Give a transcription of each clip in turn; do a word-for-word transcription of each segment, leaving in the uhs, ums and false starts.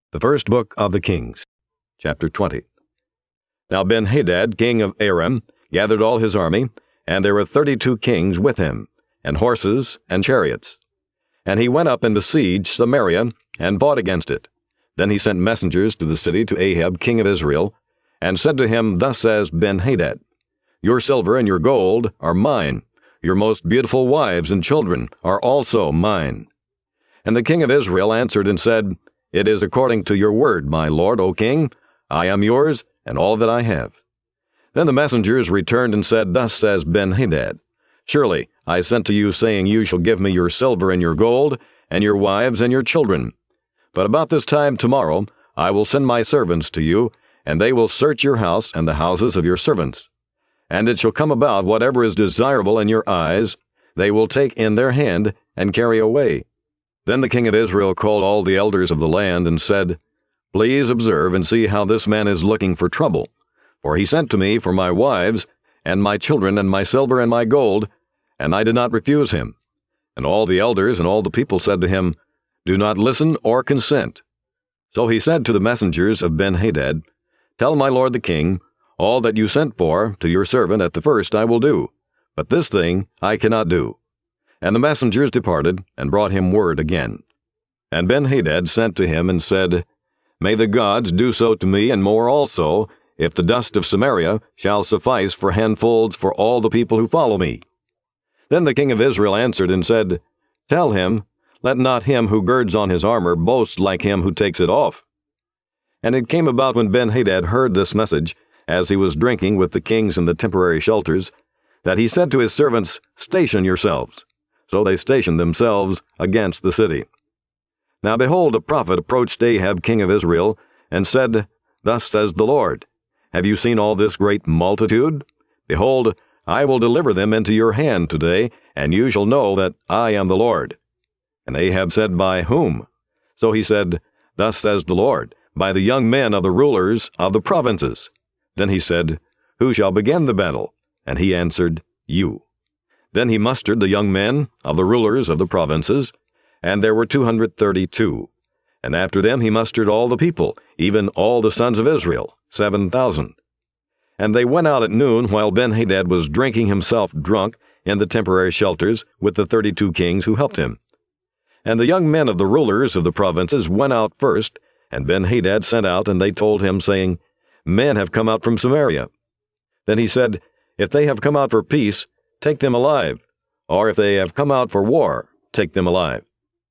The First Book of the Kings, chapter twenty. Now Ben-Hadad, king of Aram, gathered all his army, and there were thirty-two kings with him, and horses and chariots. And he went up and besieged Samaria, and fought against it. Then he sent messengers to the city to Ahab, king of Israel, and said to him, Thus says Ben-Hadad, Your silver and your gold are mine, your most beautiful wives and children are also mine. And the king of Israel answered and said, It is according to your word, my lord, O king. I am yours, and all that I have. Then the messengers returned and said, Thus says Ben-Hadad, Surely I sent to you, saying, You shall give me your silver and your gold, and your wives and your children. But about this time tomorrow I will send my servants to you, and they will search your house and the houses of your servants. And it shall come about, whatever is desirable in your eyes, they will take in their hand and carry away. Then the king of Israel called all the elders of the land and said, Please observe and see how this man is looking for trouble. For he sent to me for my wives, and my children, and my silver, and my gold, and I did not refuse him. And all the elders and all the people said to him, Do not listen or consent. So he said to the messengers of Ben-Hadad, Tell my lord the king, all that you sent for to your servant at the first I will do, but this thing I cannot do. And the messengers departed, and brought him word again. And Ben-Hadad sent to him and said, May the gods do so to me, and more also, if the dust of Samaria shall suffice for handfuls for all the people who follow me. Then the king of Israel answered and said, Tell him, Let not him who girds on his armor boast like him who takes it off. And it came about when Ben-Hadad heard this message, as he was drinking with the kings in the temporary shelters, that he said to his servants, Station yourselves. So they stationed themselves against the city. Now behold, a prophet approached Ahab, king of Israel, and said, Thus says the Lord, Have you seen all this great multitude? Behold, I will deliver them into your hand today, and you shall know that I am the Lord. And Ahab said, By whom? So he said, Thus says the Lord, By the young men of the rulers of the provinces. Then he said, Who shall begin the battle? And he answered, You. Then he mustered the young men of the rulers of the provinces, and there were two hundred thirty-two. And after them he mustered all the people, even all the sons of Israel, seven thousand. And they went out at noon, while Ben-Hadad was drinking himself drunk in the temporary shelters with the thirty-two kings who helped him. And the young men of the rulers of the provinces went out first, and Ben-Hadad sent out, and they told him, saying, Men have come out from Samaria. Then he said, If they have come out for peace, take them alive, or if they have come out for war, take them alive.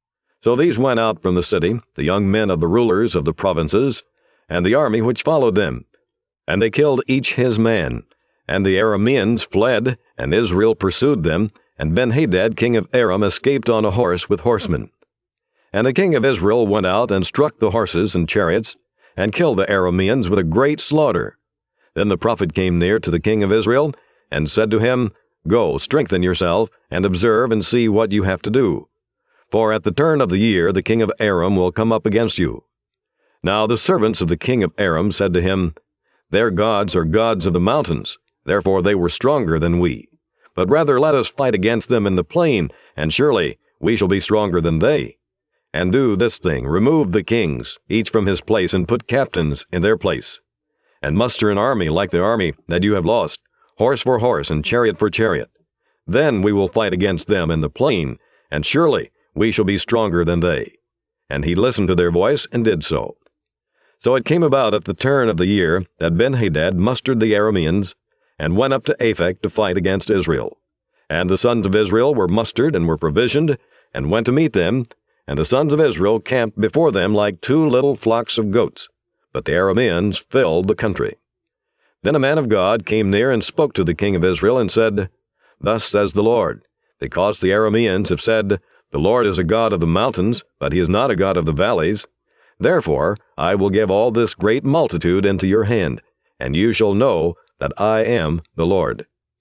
So these went out from the city, the young men of the rulers of the provinces, and the army which followed them. And they killed each his man. And the Arameans fled, and Israel pursued them, and Ben-Hadad king of Aram escaped on a horse with horsemen. And the king of Israel went out and struck the horses and chariots, and killed the Arameans with a great slaughter. Then the prophet came near to the king of Israel, and said to him, Go, strengthen yourself, and observe and see what you have to do. For at the turn of the year the king of Aram will come up against you. Now the servants of the king of Aram said to him, Their gods are gods of the mountains, therefore they were stronger than we. But rather let us fight against them in the plain, and surely we shall be stronger than they. And do this thing, remove the kings, each from his place, and put captains in their place. And muster an army like the army that you have lost, horse for horse, and chariot for chariot. Then we will fight against them in the plain, and surely we shall be stronger than they. And he listened to their voice, and did so. So it came about at the turn of the year that Ben-Hadad mustered the Arameans, and went up to Aphek to fight against Israel. And the sons of Israel were mustered, and were provisioned, and went to meet them, and the sons of Israel camped before them like two little flocks of goats. But the Arameans filled the country. Then a man of God came near and spoke to the king of Israel, and said, Thus says the Lord, Because the Arameans have said, The Lord is a God of the mountains, but he is not a God of the valleys. Therefore I will give all this great multitude into your hand, and you shall know that I am the Lord.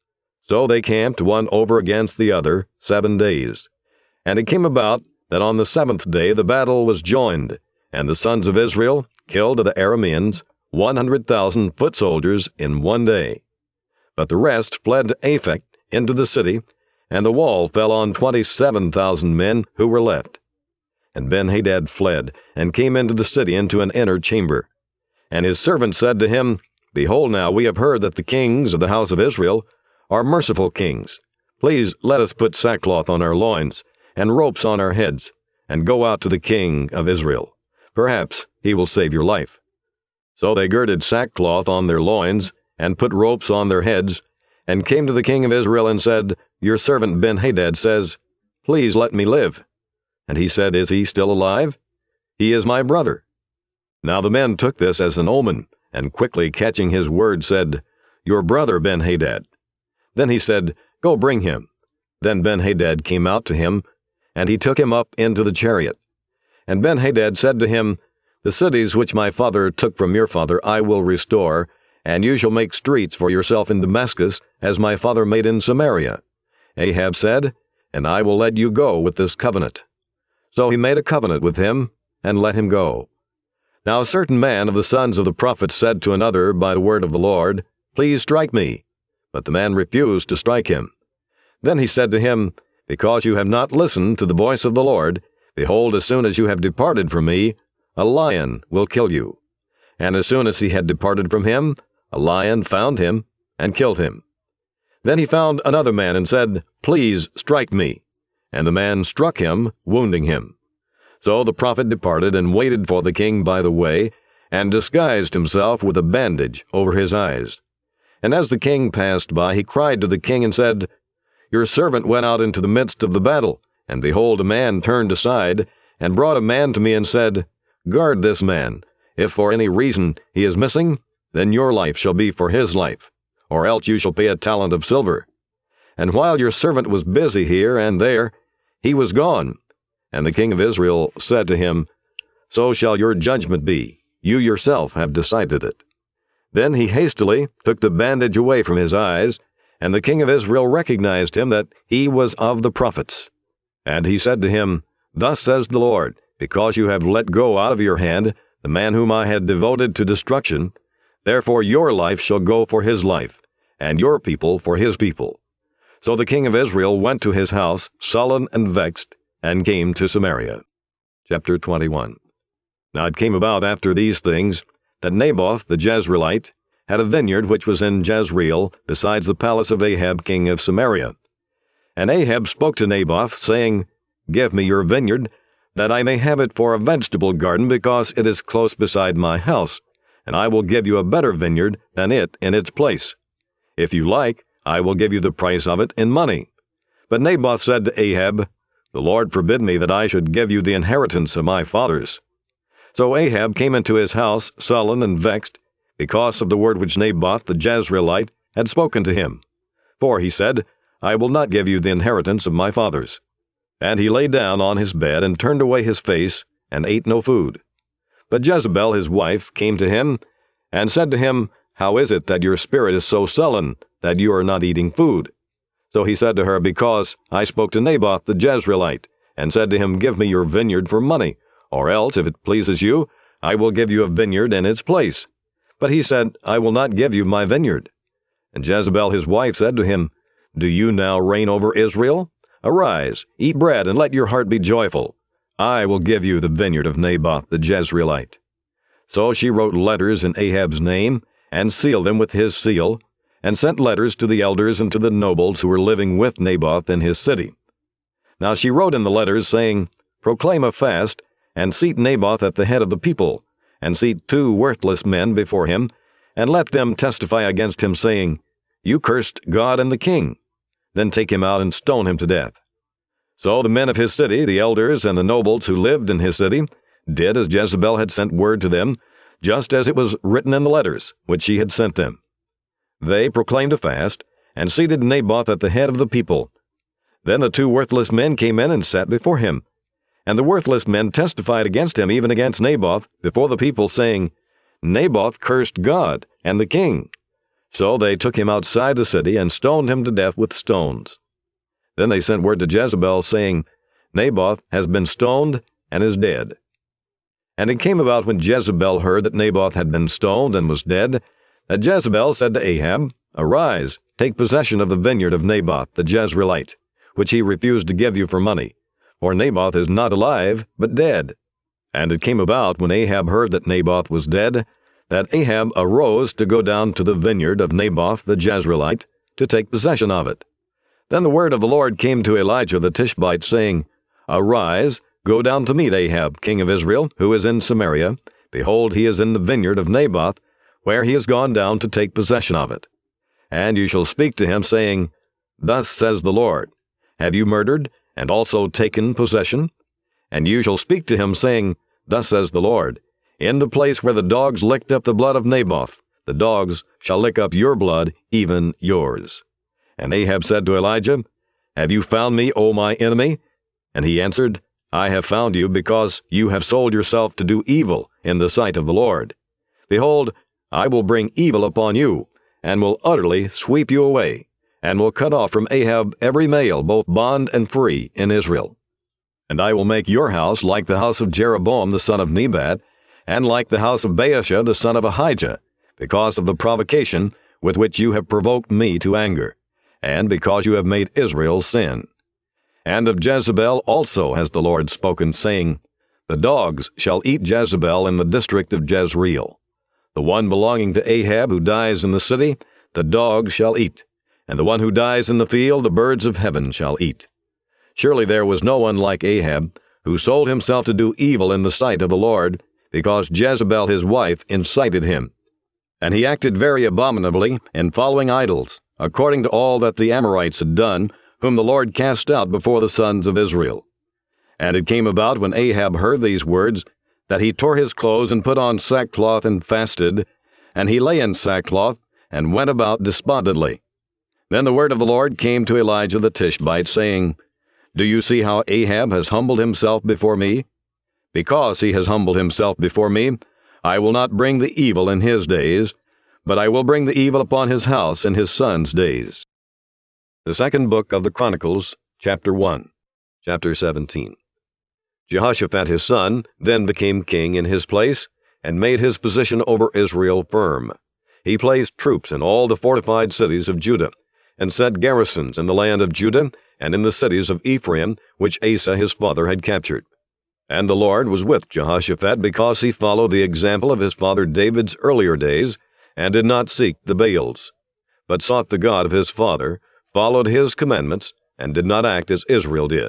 So they camped one over against the other seven days. And it came about that on the seventh day the battle was joined, and the sons of Israel killed of the Arameans one hundred thousand foot soldiers in one day. But the rest fled to Aphek into the city, and the wall fell on twenty-seven thousand men who were left. And Benhadad fled, and came into the city into an inner chamber. And his servant said to him, Behold now, we have heard that the kings of the house of Israel are merciful kings. Please let us put sackcloth on our loins, and ropes on our heads, and go out to the king of Israel. Perhaps he will save your life. So they girded sackcloth on their loins, and put ropes on their heads, and came to the king of Israel and said, Your servant Benhadad says, Please let me live. And he said, Is he still alive? He is my brother. Now the men took this as an omen, and quickly catching his word said, Your brother Benhadad. Then he said, Go bring him. Then Benhadad came out to him, and he took him up into the chariot. And Benhadad said to him, The cities which my father took from your father I will restore, and you shall make streets for yourself in Damascus, as my father made in Samaria. Ahab said, And I will let you go with this covenant. So he made a covenant with him, and let him go. Now a certain man of the sons of the prophets said to another by the word of the Lord, Please strike me. But the man refused to strike him. Then he said to him, Because you have not listened to the voice of the Lord, behold, as soon as you have departed from me, a lion will kill you. And as soon as he had departed from him, a lion found him, and killed him. Then he found another man, and said, Please strike me. And the man struck him, wounding him. So the prophet departed, and waited for the king by the way, and disguised himself with a bandage over his eyes. And as the king passed by, he cried to the king, and said, Your servant went out into the midst of the battle, and behold, a man turned aside, and brought a man to me, and said, Guard this man. If for any reason he is missing, then your life shall be for his life, or else you shall pay a talent of silver. And while your servant was busy here and there, he was gone. And the king of Israel said to him, So shall your judgment be. You yourself have decided it. Then he hastily took the bandage away from his eyes, and the king of Israel recognized him that he was of the prophets. And he said to him, Thus says the Lord, Because you have let go out of your hand the man whom I had devoted to destruction, therefore your life shall go for his life, and your people for his people. So the king of Israel went to his house, sullen and vexed, and came to Samaria. Chapter twenty-one. Now it came about after these things, that Naboth the Jezreelite had a vineyard which was in Jezreel, besides the palace of Ahab king of Samaria. And Ahab spoke to Naboth, saying, Give me your vineyard, that I may have it for a vegetable garden, because it is close beside my house, and I will give you a better vineyard than it in its place. If you like, I will give you the price of it in money. But Naboth said to Ahab, The Lord forbid me that I should give you the inheritance of my fathers. So Ahab came into his house sullen and vexed, because of the word which Naboth the Jezreelite had spoken to him. For he said, I will not give you the inheritance of my fathers. And he lay down on his bed, and turned away his face, and ate no food. But Jezebel his wife came to him, and said to him, How is it that your spirit is so sullen, that you are not eating food? So he said to her, Because I spoke to Naboth the Jezreelite, and said to him, Give me your vineyard for money, or else, if it pleases you, I will give you a vineyard in its place. But he said, I will not give you my vineyard. And Jezebel his wife said to him, Do you now reign over Israel? Arise, eat bread, and let your heart be joyful. I will give you the vineyard of Naboth the Jezreelite. So she wrote letters in Ahab's name, and sealed them with his seal, and sent letters to the elders and to the nobles who were living with Naboth in his city. Now she wrote in the letters, saying, Proclaim a fast, and seat Naboth at the head of the people, and seat two worthless men before him, and let them testify against him, saying, You cursed God and the king. Then take him out and stone him to death. So the men of his city, the elders and the nobles who lived in his city, did as Jezebel had sent word to them, just as it was written in the letters which she had sent them. They proclaimed a fast, and seated Naboth at the head of the people. Then the two worthless men came in and sat before him. And the worthless men testified against him, even against Naboth, before the people, saying, Naboth cursed God and the king. So they took him outside the city, and stoned him to death with stones. Then they sent word to Jezebel, saying, Naboth has been stoned and is dead. And it came about, when Jezebel heard that Naboth had been stoned and was dead, that Jezebel said to Ahab, Arise, take possession of the vineyard of Naboth the Jezreelite, which he refused to give you for money, for Naboth is not alive, but dead. And it came about, when Ahab heard that Naboth was dead, that Ahab arose to go down to the vineyard of Naboth the Jezreelite, to take possession of it. Then the word of the Lord came to Elijah the Tishbite, saying, Arise, go down to meet Ahab, king of Israel, who is in Samaria. Behold, he is in the vineyard of Naboth, where he is gone down to take possession of it. And you shall speak to him, saying, Thus says the Lord, Have you murdered, and also taken possession? And you shall speak to him, saying, Thus says the Lord, In the place where the dogs licked up the blood of Naboth, the dogs shall lick up your blood, even yours. And Ahab said to Elijah, Have you found me, O my enemy? And he answered, I have found you, because you have sold yourself to do evil in the sight of the Lord. Behold, I will bring evil upon you, and will utterly sweep you away, and will cut off from Ahab every male, both bond and free, in Israel. And I will make your house like the house of Jeroboam the son of Nebat, and like the house of Baasha the son of Ahijah, because of the provocation with which you have provoked me to anger, and because you have made Israel sin. And of Jezebel also has the Lord spoken, saying, The dogs shall eat Jezebel in the district of Jezreel. The one belonging to Ahab who dies in the city, the dogs shall eat, and the one who dies in the field, the birds of heaven shall eat. Surely there was no one like Ahab, who sold himself to do evil in the sight of the Lord, because Jezebel his wife incited him. And he acted very abominably in following idols, according to all that the Amorites had done, whom the Lord cast out before the sons of Israel. And it came about, when Ahab heard these words, that he tore his clothes and put on sackcloth and fasted, and he lay in sackcloth and went about despondently. Then the word of the Lord came to Elijah the Tishbite, saying, Do you see how Ahab has humbled himself before me? Because he has humbled himself before me, I will not bring the evil in his days, but I will bring the evil upon his house in his son's days. The second book of the Chronicles, chapter one, chapter seventeen. Jehoshaphat his son then became king in his place, and made his position over Israel firm. He placed troops in all the fortified cities of Judah, and set garrisons in the land of Judah and in the cities of Ephraim, which Asa his father had captured. And the Lord was with Jehoshaphat, because he followed the example of his father David's earlier days, and did not seek the Baals, but sought the God of his father, followed his commandments, and did not act as Israel did.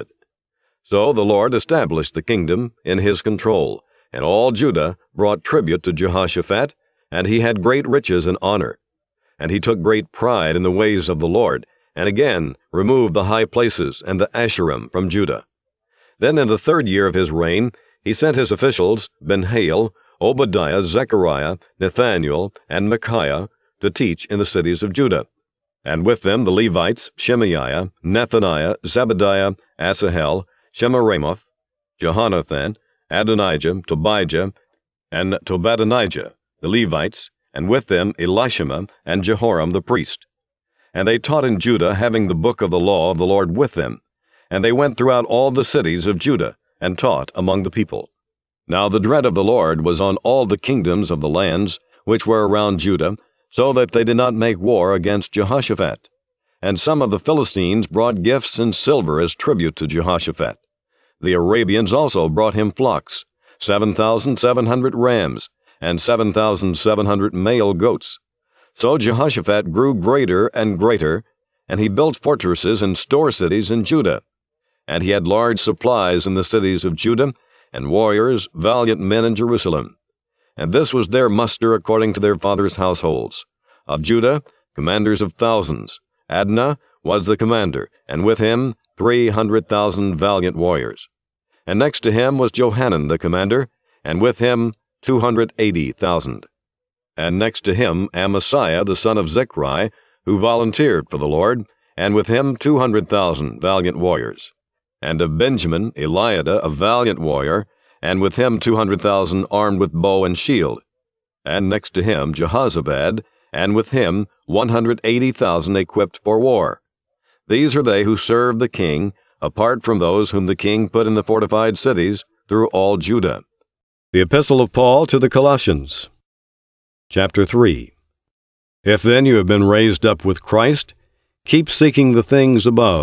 So the Lord established the kingdom in his control, and all Judah brought tribute to Jehoshaphat, and he had great riches and honor. And he took great pride in the ways of the Lord, and again removed the high places and the Asherim from Judah. Then in the third year of his reign, he sent his officials, Ben-Hail, Obadiah, Zechariah, Nathaniel, and Micaiah, to teach in the cities of Judah. And with them the Levites, Shemaiah, Nethaniah, Zebadiah, Asahel, Shemiramoth, Jehonathan, Adonijah, Tobijah, and Tobadonijah, the Levites, and with them Elishama and Jehoram the priest. And they taught in Judah, having the book of the law of the Lord with them. And they went throughout all the cities of Judah, and taught among the people. Now the dread of the Lord was on all the kingdoms of the lands which were around Judah, so that they did not make war against Jehoshaphat. And some of the Philistines brought gifts in silver as tribute to Jehoshaphat. The Arabians also brought him flocks, seven thousand seven hundred rams, and seven thousand seven hundred male goats. So Jehoshaphat grew greater and greater, and he built fortresses and store cities in Judah. And he had large supplies in the cities of Judah, and warriors, valiant men in Jerusalem. And this was their muster according to their fathers' households. Of Judah, commanders of thousands. Adnah was the commander, and with him three hundred thousand valiant warriors. And next to him was Johanan the commander, and with him two hundred eighty thousand. And next to him Amasiah the son of Zichri, who volunteered for the Lord, and with him two hundred thousand valiant warriors. And of Benjamin Eliada, a valiant warrior, and with him two hundred thousand armed with bow and shield. And next to him Jehozabad, and with him one hundred eighty thousand equipped for war. These are they who served the king, apart from those whom the king put in the fortified cities through all Judah. The Epistle of Paul to the Colossians, chapter three. If then you have been raised up with Christ, keep seeking the things above,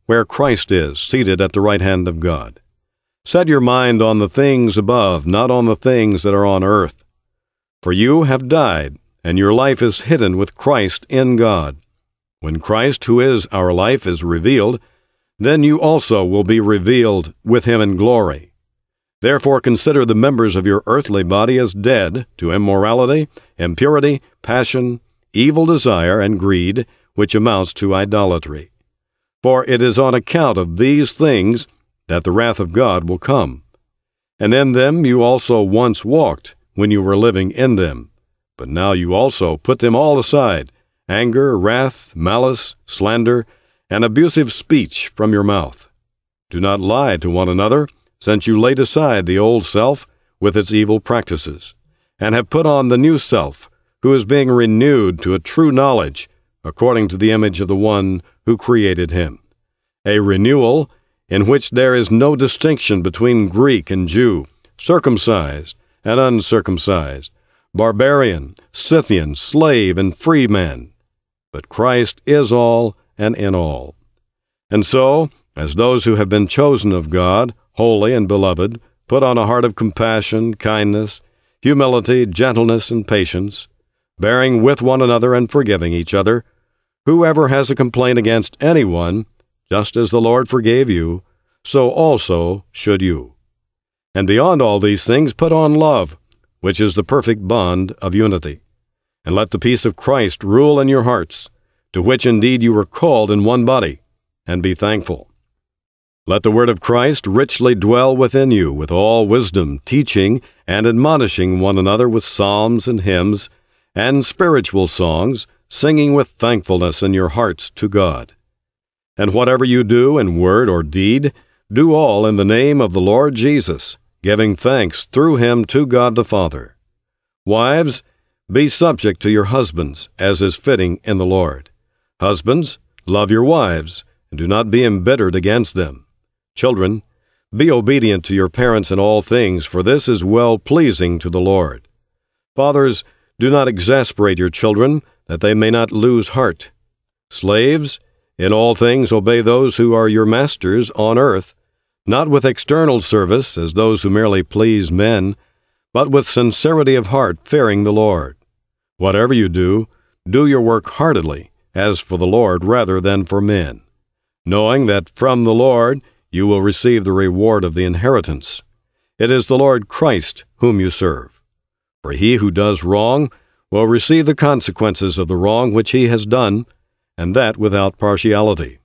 where Christ is, seated at the right hand of God. Set your mind on the things above, not on the things that are on earth. For you have died, and your life is hidden with Christ in God. When Christ, who is our life, is revealed, then you also will be revealed with him in glory. Therefore consider the members of your earthly body as dead to immorality, impurity, passion, evil desire, and greed, which amounts to idolatry. For it is on account of these things that the wrath of God will come. And in them you also once walked, when you were living in them. But now you also put them all aside, anger, wrath, malice, slander, and abusive speech from your mouth. Do not lie to one another, since you laid aside the old self with its evil practices, and have put on the new self, who is being renewed to a true knowledge, according to the image of the one who created him. A renewal in which there is no distinction between Greek and Jew, circumcised and uncircumcised, barbarian, Scythian, slave, and free man. But Christ is all and in all. And so, as those who have been chosen of God, holy and beloved, put on a heart of compassion, kindness, humility, gentleness, and patience, bearing with one another and forgiving each other, whoever has a complaint against anyone, just as the Lord forgave you, so also should you. And beyond all these things put on love, which is the perfect bond of unity. And let the peace of Christ rule in your hearts, to which indeed you were called in one body, and be thankful. Let the word of Christ richly dwell within you, with all wisdom, teaching and admonishing one another with psalms and hymns, and spiritual songs, singing with thankfulness in your hearts to God. And whatever you do in word or deed, do all in the name of the Lord Jesus, giving thanks through him to God the Father. Wives, be subject to your husbands, as is fitting in the Lord. Husbands, love your wives, and do not be embittered against them. Children, be obedient to your parents in all things, for this is well-pleasing to the Lord. Fathers, do not exasperate your children, that they may not lose heart. Slaves, in all things obey those who are your masters on earth, not with external service as those who merely please men, but with sincerity of heart, fearing the Lord. Whatever you do, do your work heartily, as for the Lord rather than for men, knowing that from the Lord you will receive the reward of the inheritance. It is the Lord Christ whom you serve. For he who does wrong will receive the consequences of the wrong which he has done, and that without partiality.